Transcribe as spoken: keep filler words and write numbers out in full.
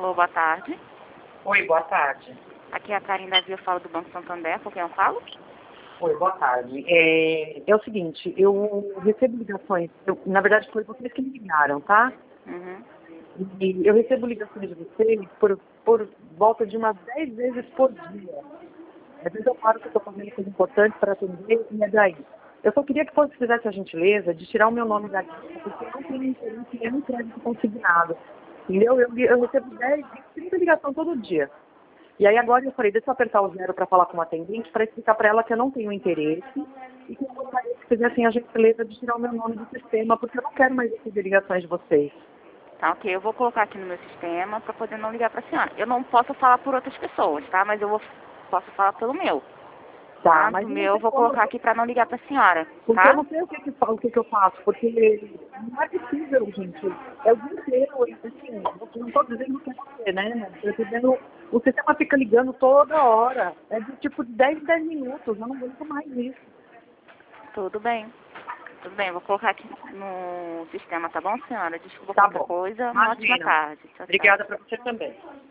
Alô, boa tarde. Oi, boa tarde. Aqui é a Karen Davi, eu falo do Banco Santander, com quem eu falo? Oi, boa tarde. É, é o seguinte, eu recebo ligações, eu, na verdade foi vocês que me ligaram, tá? Uhum. E eu recebo ligações de vocês por, por volta de umas dez vezes por dia. Às vezes eu paro que eu estou fazendo coisa importante para atender e é daí. Eu só queria que você fizesse a gentileza de tirar o meu nome da lista, porque eu não tenho interesse em nenhum crédito consignado. Entendeu? Eu, eu recebo dez, vinte, trinta ligações todo dia. E aí agora eu falei, deixa eu apertar o zero para falar com uma atendente, para explicar para ela que eu não tenho interesse e que eu gostaria que fizessem a gentileza de tirar o meu nome do sistema, porque eu não quero mais receber ligações de vocês. Tá, ok. Eu vou colocar aqui no meu sistema para poder não ligar para a senhora. Eu não posso falar por outras pessoas, tá? Mas eu vou, posso falar pelo meu. Tá, Tá? mas Do eu não meu eu sei vou como, colocar aqui para não ligar para a senhora, porque eu tá? não sei o que, que, fa- o que, que eu faço, porque não é possível, gente. É o dia inteiro, e, assim, eu não estou dizendo que é você, né? Eu tô dizendo, o sistema fica ligando toda hora. É de tipo de dez em dez minutos, eu não aguento mais isso. Tudo bem. Tudo bem, eu vou colocar aqui no sistema, tá bom, senhora? Desculpa Tá qualquer bom. coisa. Uma ótima Imagina. tarde. Tchau, tchau. Obrigada para você também.